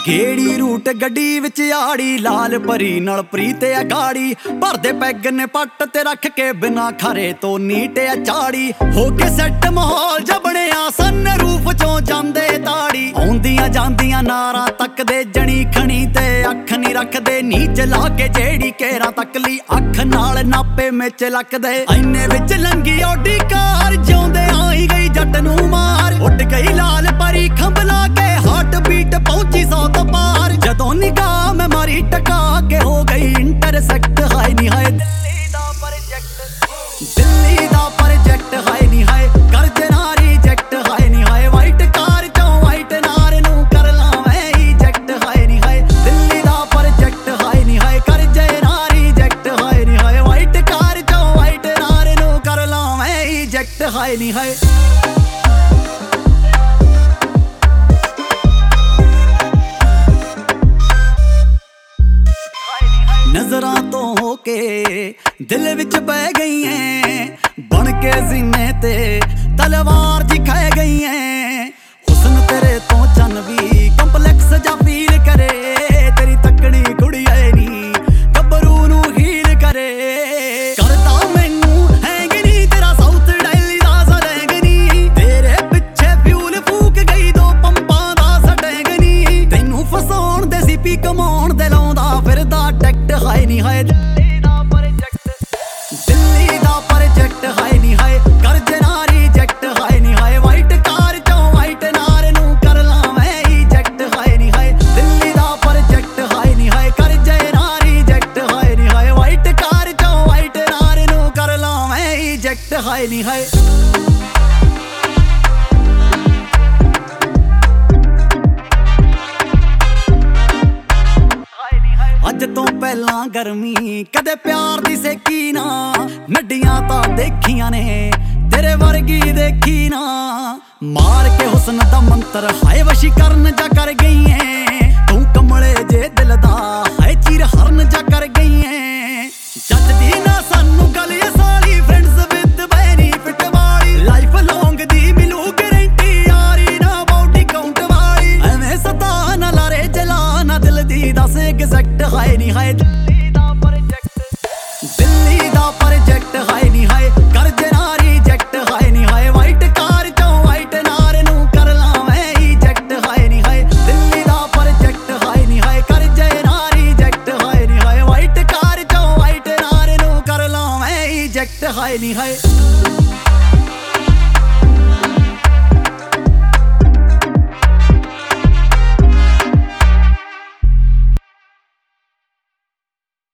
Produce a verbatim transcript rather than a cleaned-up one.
ਕਿਹੜੀ ਰੂਟ ਗੱਡੀ ਵਿੱਚ ਆੜੀ, ਲਾਲ ਪਰੀ ਨਾਲ ਪ੍ਰੀਤ ਆ ਗਾੜੀ। ਭਰਦੇ ਪੈਗ ਨੇ ਪੱਟ ਤੇ ਰੱਖ ਕੇ ਬਿਨਾ ਖਰੇ ਤੋਂ ਨੀਟ ਆ ਚਾੜੀ। ਹੋ ਕੇ ਸੈੱਟ ਮਾਹੌਲ ਜ ਬਣਿਆ ਸਨ ਰੂਫ ਚੋਂ ਜਾਂਦੇ ਤਾੜੀ। ਆਉਂਦੀਆਂ ਜਾਂਦੀਆਂ ਨਾਰਾਂ ਤੱਕਦੇ ਜਣੀ ਖਣੀ ਤੇ ਅੱਖ ਨਹੀਂ ਰੱਖਦੇ। ਨੀਚ ਲਾ ਕੇ ਜਿਹੜੀ ਕੇਰਾਂ ਤੱਕ ਲਈ ਅੱਖ ਨਾਲ ਨਾਪੇ ਵਿੱਚ ਲੱਕਦੇ। ਐਨੇ ਵਿੱਚ ਲੰਗੀ ਓਡੀ ਕਾਰ ਜਿਉਂਦੇ ਆਈ ਗਈ ਜੱਟ ਨੂੰ ਮਾਰ। ਉੱਡ ਗਈ ਲਾਲ ਪਰੀ ਖੰਭਲਾ ਕੇ ਹਾਰਟ ਬੀਟ ਪਹੁੰਚੀ ਸੌ ਤੋਂ ਪਾਰ। ਜਦੋਂ ਨਿਗਾਹ ਮੈਂ ਮਾਰੀ ਟਕਾ ਕੇ ਹੋ ਗਈ ਇੰਟਰਸੈਕਟ। ਹਾਏ ਨੀ ਹਾਏ ਦਿੱਲੀ ਦਾ ਪ੍ਰੋਜੈਕਟ, ਦਿੱਲੀ ਦਾ ਪ੍ਰੋਜੈਕਟ। ਹਾਏ ਨੀ ਹਾਏ ਕਰ ਜਨਾ ਰਿਜੈਕਟ। ਹਾਏ ਨੀ ਹਾਏ ਵਾਈਟ ਕਾਰ ਚੋਂ ਵਾਈਟ ਨਾਰ ਨੂੰ ਕਰ ਲਾਵੇਂ ਇਜੈਕਟ। ਹਾਏ ਨੀ ਹਾਏ ਦਿੱਲੀ ਦਾ ਪ੍ਰੋਜੈਕਟ। ਹਾਏ ਨੀ ਹਾਏ ਕਰ ਜਨਾ ਰਿਜੈਕਟ। ਹਾਏ ਨੀ ਹਾਏ ਵਾਈਟ ਕਾਰ ਚੋਂ ਵਾਈਟ ਨਾਰ ਨੂੰ ਕਰ ਲਾਵੇਂ ਇਜੈਕਟ। ਹਾਏ ਨੀ ਹਾਏ ਨਜ਼ਰਾਂ ਤੋਂ ਹੋ ਕੇ ਦਿਲ ਵਿੱਚ ਬਹਿ ਗਈ ਐ। ਬਣ ਕੇ ਸੀਨੇ ਤੇ ਤਲਵਾਰ ਜੀ ਖਹਿ ਗਈ ਐ। ਹੁਸਨ ਤੇਰੇ ਤੋਂ ਚੰਨ ਵੀ ਕੰਪਲੈਕਸ ਜਾਂ ਫੀਲ ਕਰੇ। ਤੇਰੀ ਤੱਕਣੀ ਕੁੜੀਏ ਨੀ ਗੱਭਰੂ ਨੂੰ ਹੀਲ ਕਰੇ। ਕਰਦਾ ਮੈਨੂੰ ਹੈਂਗ ਨੀ ਤੇਰਾ ਸਾਊਥ ਡੈਲੀ ਦਾ ਸੜੈਂਗ ਨੀ। ਤੇਰੇ ਪਿੱਛੇ ਫਿਊਲ ਫੂਕ ਗਈ ਦੋ ਪੰਪਾਂ ਦਾ ਸੜੈਂਗ ਨੀ। ਤੈਨੂੰ ਫਸਾਉਣ ਦੇ ਸੀ ਪੀ ਕਮਾਉਣ ਦੇ ਲਾਉਂਦਾ ਫਿਰਦਾ ਟੈਕਟ। ਹਾਏ ਨੀ ਹਾਏ ਦਿੱਲੀ ਦਾ ਪ੍ਰੋਜੈਕਟ, ਦਿੱਲੀ ਦਾ ਪ੍ਰੋਜੈਕਟ। ਹਾਏ ਨੀ ਹਾਏ ਕਰ ਜਨਾ ਰਿਜੈਕਟ। ਹਾਏ ਨੀ ਹਾਏ ਵਾਈਟ ਕਾਰ ਚੋਂ ਵਾਈਟ ਨਾਰ ਨੂੰ ਕਰ ਲਾਵੇਂ ਇਜੈਕਟ। ਹਾਏ ਨੀ ਹਾਏ ਦਿੱਲੀ ਦਾ ਪ੍ਰੋਜੈਕਟ। ਹਾਏ ਨੀ ਹਾਏ ਕਰ ਜਨਾ ਰਿਜੈਕਟ। ਹਾਏ ਨੀ ਹਾਏ ਵਾਈਟ ਕਾਰ ਚੋਂ ਵਾਈਟ ਨਾਰ ਨੂੰ ਕਰ ਲਾਵੇਂ ਇਜੈਕਟ। ਹਾਏ ਨੀ ਹਾਏ ਅੱਜ ਤੋਂ ਪਹਿਲਾਂ ਗਰਮੀ ਕਦੇ ਪਿਆਰ ਦੀ ਸੇਕੀ ਨਾ। ਨੱਡੀਆਂ ਤਾਂ ਦੇਖੀਆਂ ਨੇ ਤੇਰੇ ਵਰਗੀ ਦੇਖੀ ਨਾ। ਮਾਰ ਕੇ ਹੁਸਨ ਦਾ ਮੰਤਰ ਹਾਏ ਵਸ਼ੀਕਰਨ ਜਾ ਕਰ ਗਈ ਐ। ਤੂੰ ਕਮਲੇ ਜੇ ਦਿਲ ਦਾ ਹਾਏ ਚੀਰ ਹਰਨ ਜਾ ਕਰ ਗਈ ਐ। ਜੱਜਦੀ ਨਾ ਸਾਨੂੰ ਗੱਲ ਇਹ ਸਾਲੀ ਫਰੈਂਡਸ ਵਿਦ ਬੈਨੀਫਿਟ ਵਾਲੀ। ਲਾਈਫ ਲੌਂਗ ਦੀ ਮਿਲੂ ਗਰੰਟੀ ਯਾਰੀ ਨਾ ਬੌਡੀ ਕਾਊਂਟ ਵਾਲੀ। ਐਵੇਂ ਸਤਾ ਨਾ ਲਾਰੇ ਜਲਾ ਨਾ ਦਿਲ ਦੀ ਦੱਸ ਐਗਜ਼ੈਕਟ। ਹਾਏ ਨੀ ਹਾਏ ਦਿੱਲੀ ਦਾ ਪ੍ਰੋਜੈਕਟ, ਦਿੱਲੀ ਦਾ ਪ੍ਰੋਜੈਕਟ। ਹਾਏ ਨੀ ਹਾਏ ਕਰ ਜਨਾ ਰਿਜੈਕਟ। ਹਾਏ ਨੀ ਹਾਏ ਵਾਈਟ ਕਾਰ ਚੋਂ ਵਾਈਟ ਨਾਰ ਨੂੰ ਕਰ ਲਾਵੇਂ ਇਜੈਕਟ। ਹਾਏ ਨੀ ਹਾਏ ਦਿੱਲੀ ਦਾ ਪ੍ਰੋਜੈਕਟ। ਹਾਏ ਨੀ ਹਾਏ ਕਰ ਜਨਾ ਰਿਜੈਕਟ। ਹਾਏ ਨੀ ਹਾਏ ਵਾਈਟ ਕਾਰ ਚੋਂ ਵਾਈਟ ਨਾਰ ਨੂੰ ਕਰ ਲਾਵੇਂ ਇਜੈਕਟ। ਹਾਏ ਨੀ ਹਾਏ